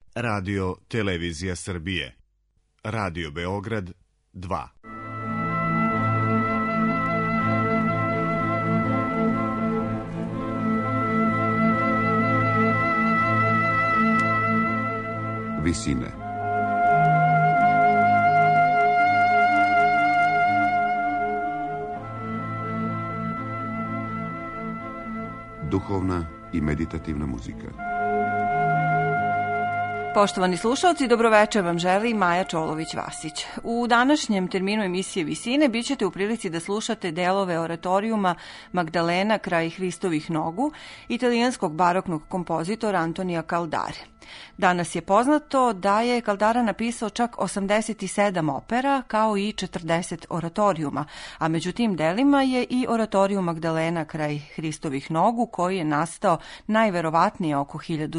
Radio Televizija Srbije. Radio Beograd 2. Visine. Duhovna i meditativna muzika. Poštovani slušalci, dobroveče vam želi Maja Čolović-Vasić. U današnjem terminu emisije Visine bit ćete u prilici da slušate delove oratorijuma Magdalena kraj Hristovih nogu, italijanskog baroknog kompozitora Antonija Caldare. Danas je poznato da je Caldara napisao čak 87 opera kao i 40 oratorijuma, a među tim delima je i oratorijum Magdalena kraj Hristovih nogu koji je nastao najverovatnije oko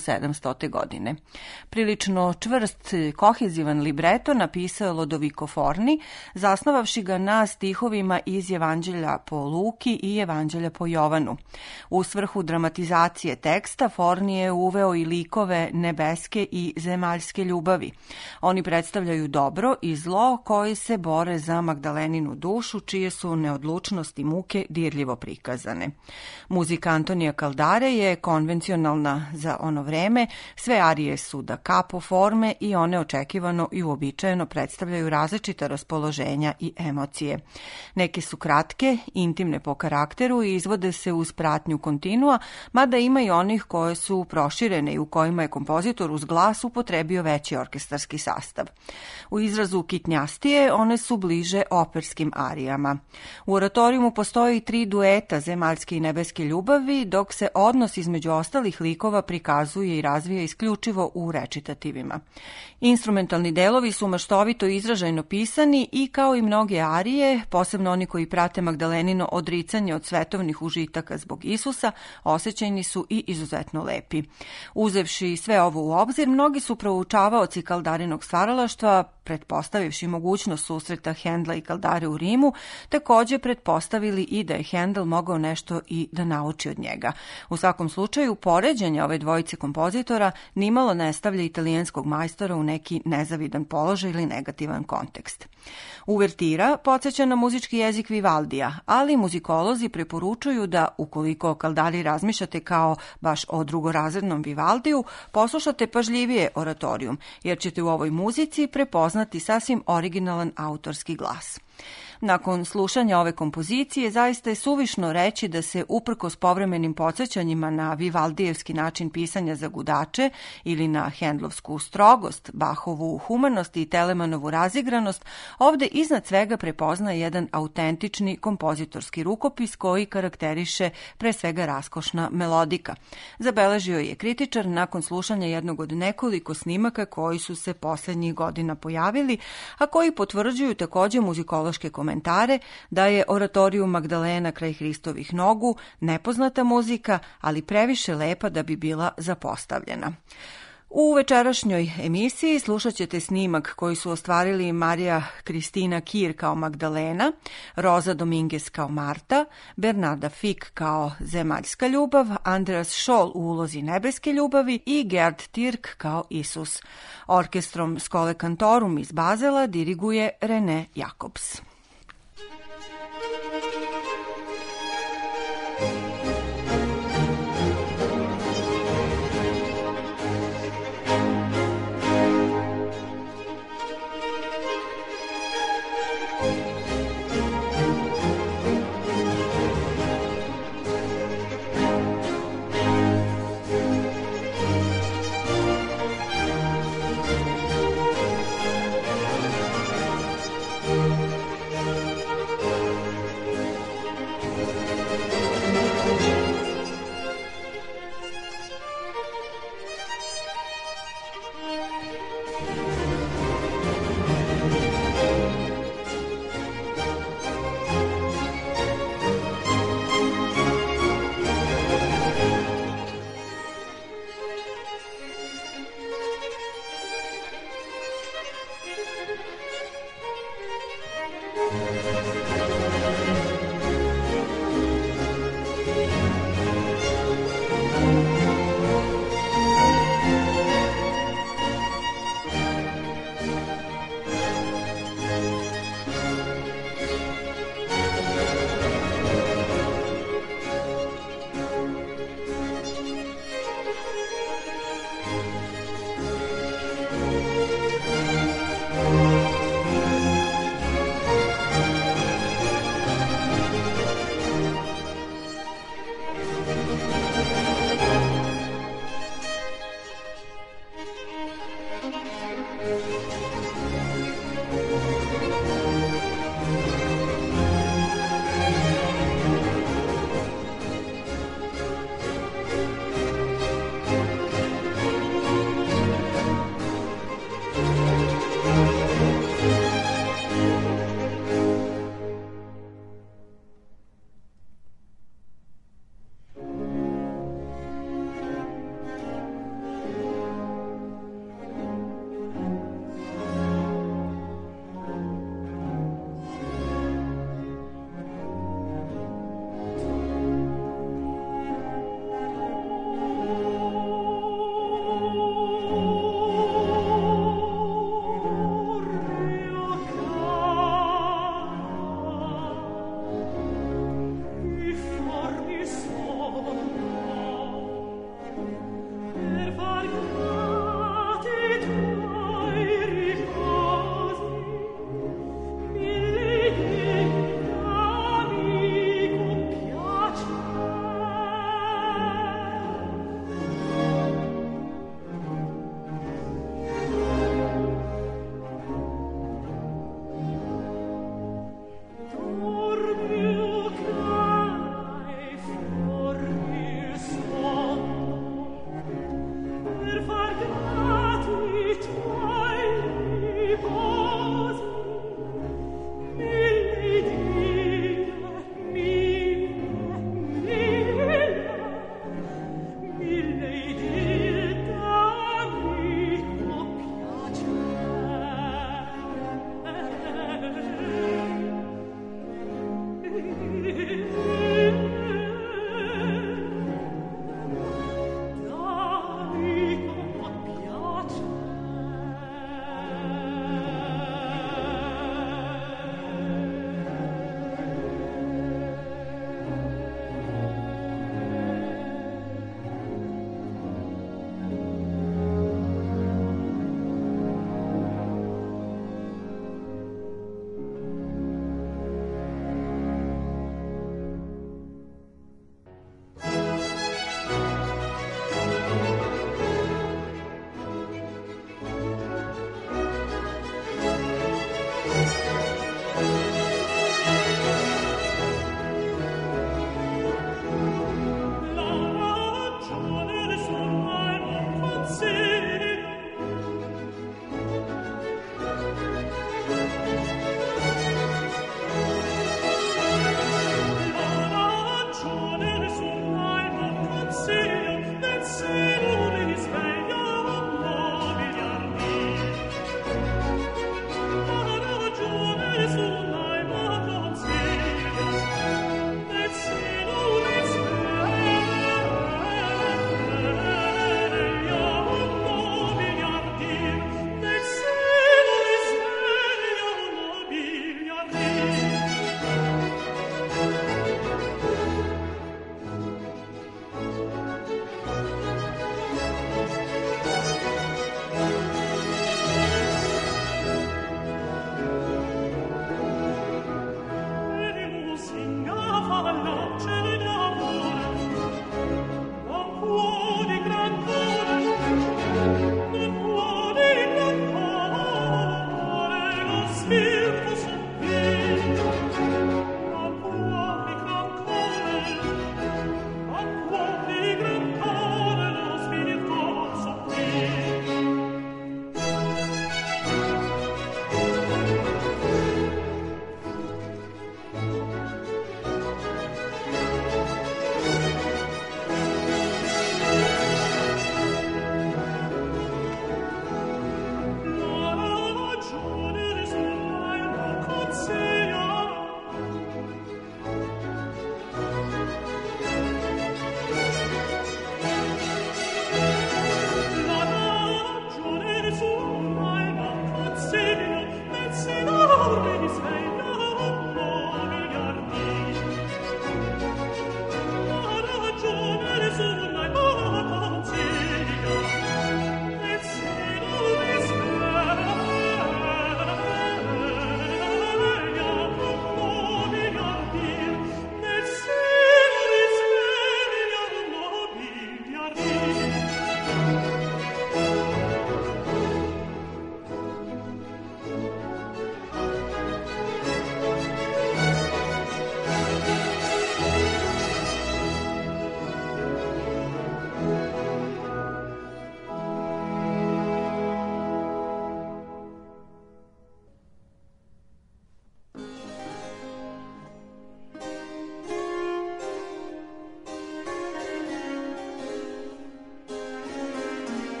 1700. godine. Prilično čvrst, kohezivan libreto napisao je Lodovico Forni, zasnovavši ga na stihovima iz Evanđelja po Luki i Evanđelja po Jovanu. U svrhu dramatizacije teksta Forni je uveo i likove nebeske i zemaljske ljubavi. Oni predstavljaju dobro i zlo koji se bore za Magdaleninu dušu, čije su neodlučnost i muke dirljivo prikazane. Muzika Antonija Caldare je konvencionalna za ono vreme, sve arije su da capo forme i one očekivano i uobičajeno predstavljaju različita raspoloženja i emocije. Neke su kratke, intimne po karakteru i izvode se uz pratnju kontinua, mada ima i onih koje su proširene i u kojima je kompozitor uz glas upotrebio veći orkestarski sastav. U izrazu kitnjastije one su bliže operskim arijama. U oratorijumu postoji 3 dueta zemaljske i nebeske ljubavi, dok se odnos između ostalih likova prikazuje i razvija isključivo u rečitativima. Instrumentalni delovi su maštovito izražajno pisani i kao i mnoge arije, posebno oni koji prate Magdalenino odricanje od svetovnih užitaka zbog Isusa, osjećajni su i izuzetno lepi. Uzevši sve ovo u obzir, mnogi su proučavaoci Caldarinog stvaralaštva, pretpostavivši mogućnost susreta Hendla i Caldare u Rimu, također pretpostavili i da je Hendel mogao nešto i da nauči od njega. U svakom slučaju, poređenje ove dvojice kompozitora nimalo ne stavlja italijanskog majstora u neki nezavidan položaj ili negativan kontekst. Uvertira podsjeća na muzički jezik Vivaldija, ali muzikolozi preporučuju da, ukoliko o Caldari razmišljate kao baš o drugorazrednom Vivaldiju, poslušate pažljivije oratorijum, jer ćete u ovoj muzici prepoznati sasvim originalan autorski glas. Nakon slušanja ove kompozicije zaista je suvišno reći da se uprkos povremenim podsjećanjima na Vivaldijevski način pisanja za gudače ili na Hendlovsku strogost, Bahovu humanost i Telemanovu razigranost, ovde iznad svega prepoznaje jedan autentični kompozitorski rukopis koji karakteriše pre svega raskošna melodika. Zabeležio je kritičar nakon slušanja jednog od nekoliko snimaka koji su se poslednjih godina pojavili, a koji potvrđuju također muzikološke komentare da je oratorijum Magdalena kraj Hristovih nogu nepoznata muzika, ali previše lepa da bi bila zapostavljena. U večerašnjoj emisiji slušat ćete snimak koji su ostvarili Marija Kristina Kir kao Magdalena, Rosa Dominguez kao Marta, Bernarda Fick kao Zemaljska ljubav, Andreas Scholl u ulozi nebeske ljubavi i Gerd Tirk kao Isus. Orkestrom Skole Cantorum iz Bazela diriguje René Jacobs.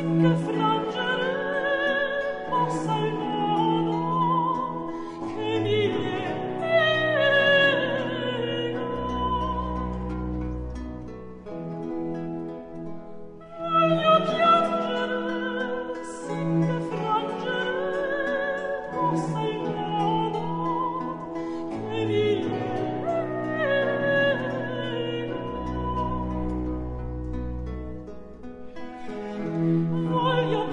Voglio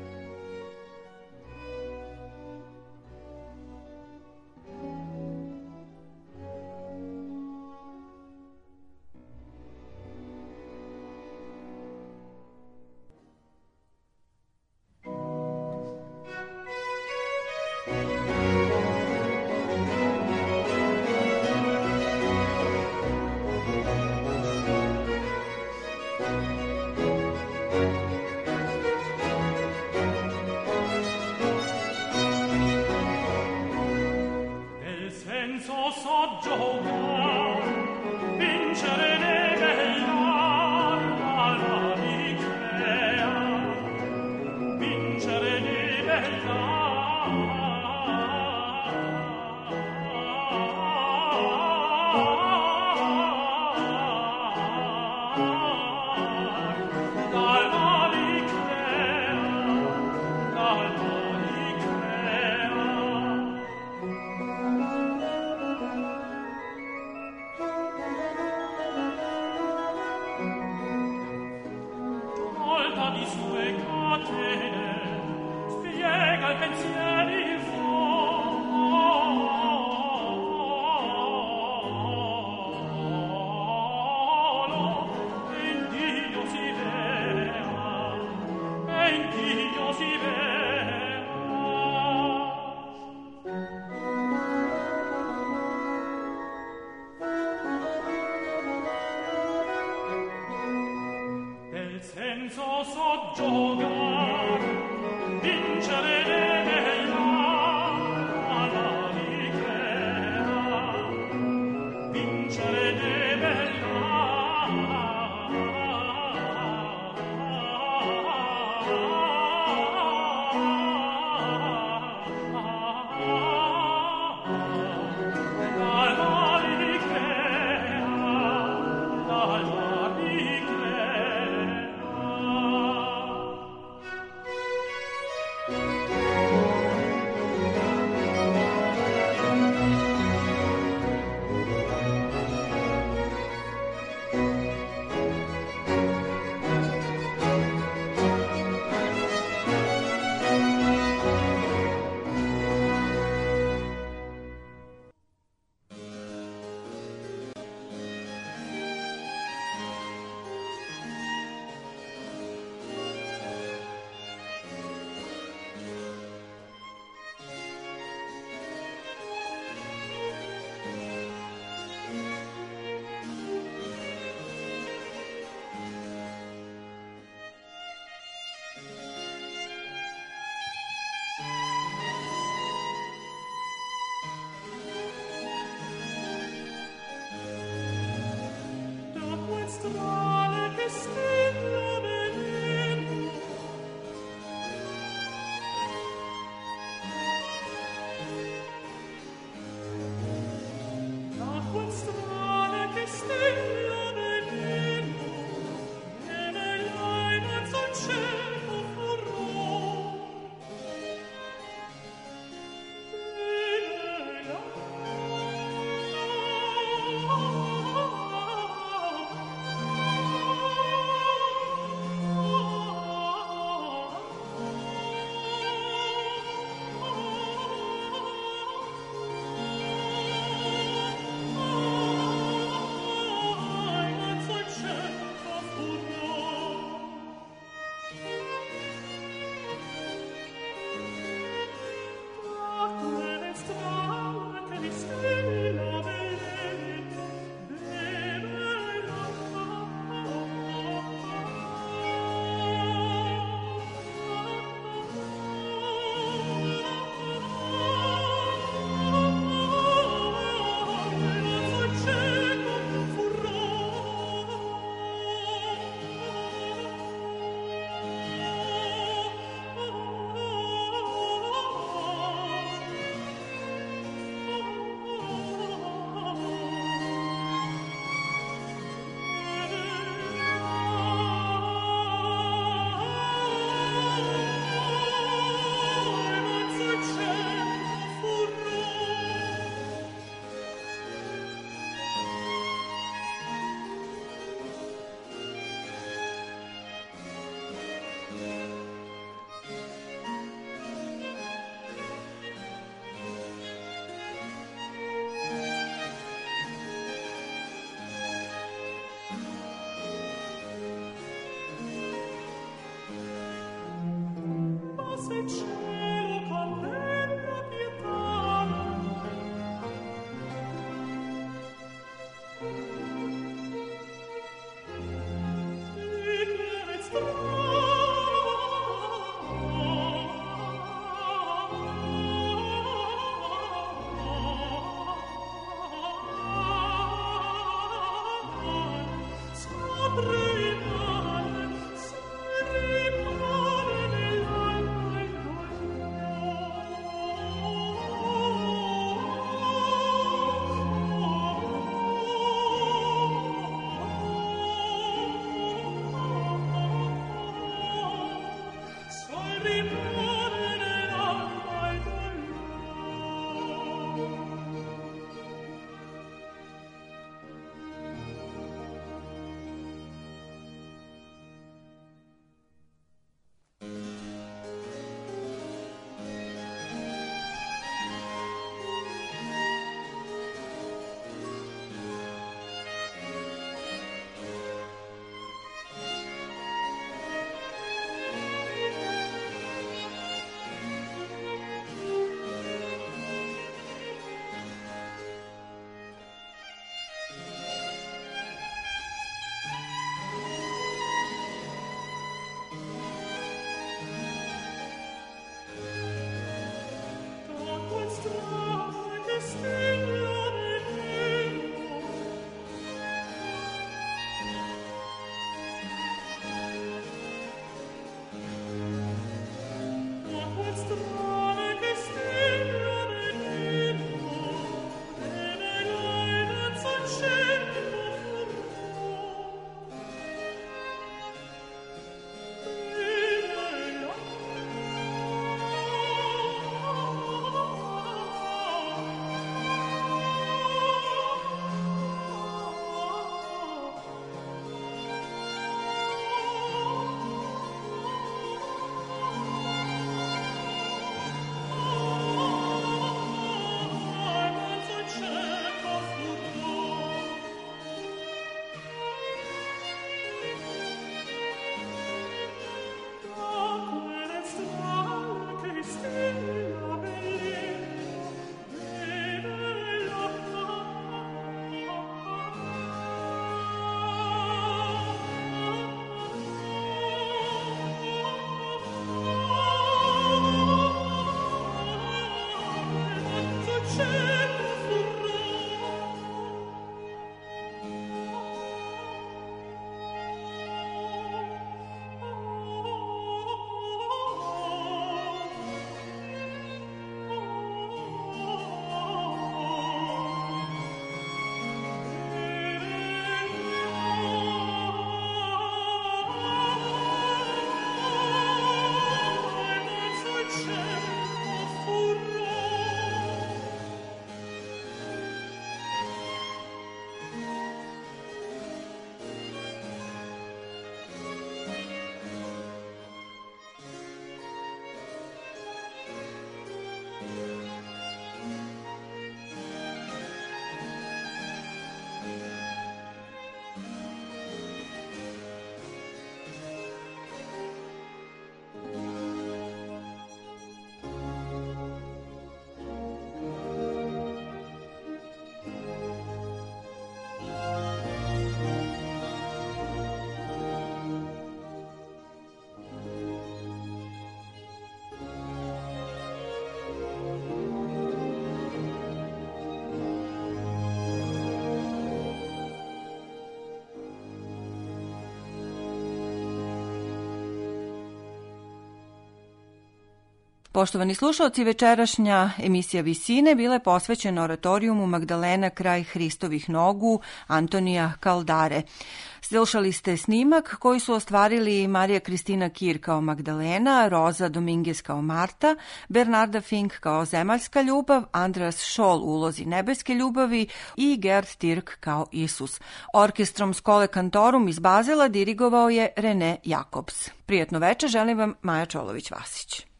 Poštovani slušalci, večerašnja emisija Visine bila je posvećena oratorijumu Magdalena kraj Hristovih nogu Antonija Kaldare. Slušali ste snimak koji su ostvarili Marija Kristina Kir kao Magdalena, Roza Dominguez kao Marta, Bernarda Fink kao Zemaljska ljubav, Andreas Scholl u ulozi Nebeske ljubavi i Gerd Tirk kao Isus. Orkestrom Skole Kantorum iz Bazela dirigovao je René Jakobs. Prijatno veče želim vam Maja Čolović-Vasić.